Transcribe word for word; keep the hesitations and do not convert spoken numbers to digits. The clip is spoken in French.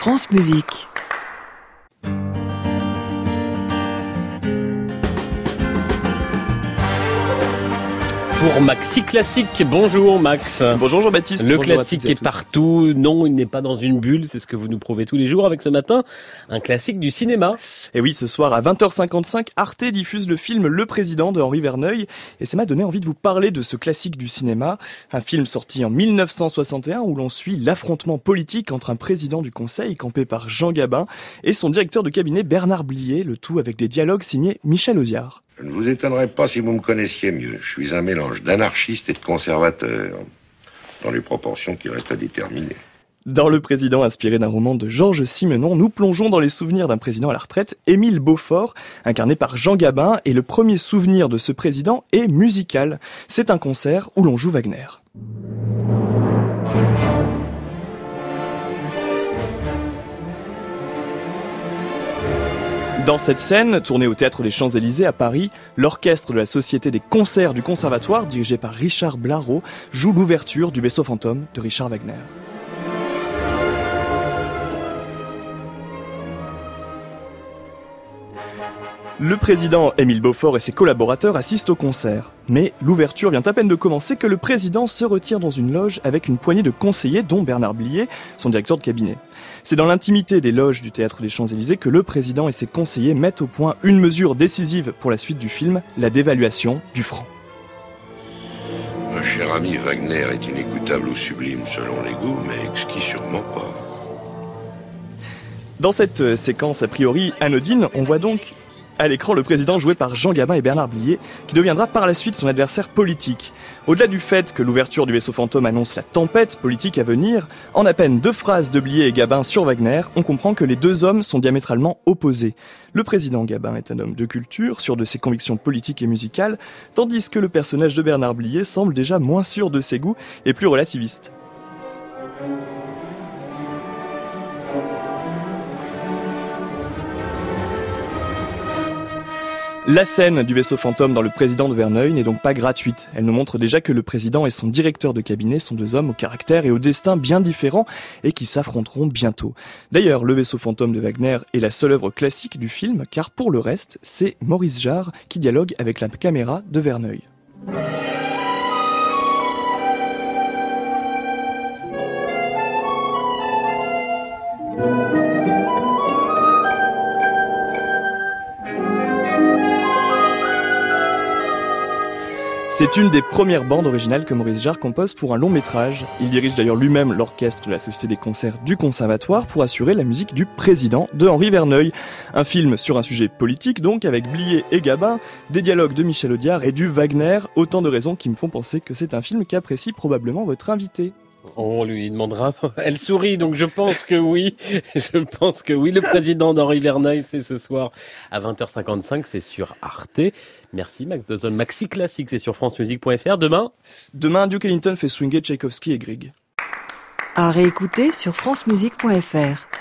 France Musique. Pour Maxi Classique, bonjour Max. Bonjour Jean-Baptiste. Le bonjour classique est partout, non il n'est pas dans une bulle, c'est ce que vous nous prouvez tous les jours avec ce matin, un classique du cinéma. Et oui, ce soir à vingt heures cinquante-cinq, Arte diffuse le film Le Président de Henri Verneuil, et ça m'a donné envie de vous parler de ce classique du cinéma, un film sorti en mille neuf cent soixante et un où l'on suit l'affrontement politique entre un président du Conseil campé par Jean Gabin et son directeur de cabinet Bernard Blier, le tout avec des dialogues signés Michel Audiard. Je ne vous étonnerais pas si vous me connaissiez mieux. Je suis un mélange d'anarchiste et de conservateur, dans les proportions qui restent à déterminer. Dans Le Président, inspiré d'un roman de Georges Simenon, nous plongeons dans les souvenirs d'un président à la retraite, Émile Beaufort, incarné par Jean Gabin, et le premier souvenir de ce président est musical. C'est un concert où l'on joue Wagner. Dans cette scène, tournée au Théâtre des Champs-Élysées à Paris, l'orchestre de la Société des Concerts du Conservatoire, dirigé par Richard Blareau, joue l'ouverture du Vaisseau fantôme de Richard Wagner. Le président Émile Beaufort et ses collaborateurs assistent au concert. Mais l'ouverture vient à peine de commencer que le président se retire dans une loge avec une poignée de conseillers, dont Bernard Blier, son directeur de cabinet. C'est dans l'intimité des loges du Théâtre des Champs-Élysées que le président et ses conseillers mettent au point une mesure décisive pour la suite du film, la dévaluation du franc. Mon cher ami, Wagner est inécoutable ou sublime selon les goûts, mais exquis sûrement pas. Dans cette séquence a priori anodine, on voit donc à l'écran le président joué par Jean Gabin et Bernard Blier, qui deviendra par la suite son adversaire politique. Au-delà du fait que l'ouverture du Vaisseau fantôme annonce la tempête politique à venir, en à peine deux phrases de Blier et Gabin sur Wagner, on comprend que les deux hommes sont diamétralement opposés. Le président Gabin est un homme de culture, sûr de ses convictions politiques et musicales, tandis que le personnage de Bernard Blier semble déjà moins sûr de ses goûts et plus relativiste. La scène du Vaisseau fantôme dans Le Président de Verneuil n'est donc pas gratuite. Elle nous montre déjà que le président et son directeur de cabinet sont deux hommes au caractère et au destin bien différents et qui s'affronteront bientôt. D'ailleurs, Le Vaisseau fantôme de Wagner est la seule œuvre classique du film, car pour le reste, c'est Maurice Jarre qui dialogue avec la caméra de Verneuil. C'est une des premières bandes originales que Maurice Jarre compose pour un long métrage. Il dirige d'ailleurs lui-même l'orchestre de la Société des Concerts du Conservatoire pour assurer la musique du Président de Henri Verneuil. Un film sur un sujet politique donc, avec Blier et Gabin, des dialogues de Michel Audiard et du Wagner, autant de raisons qui me font penser que c'est un film qu'apprécie probablement votre invité. On lui demandera. Elle sourit, donc je pense que oui. Je pense que oui. Le président d'Henri Verneuil, c'est ce soir à vingt heures cinquante-cinq. C'est sur Arte. Merci Max de Zone. Maxi Classique, c'est sur france musique point f r. Demain Demain, Duke Ellington fait swinger Tchaïkovski et Grieg. À réécouter sur france musique point f r.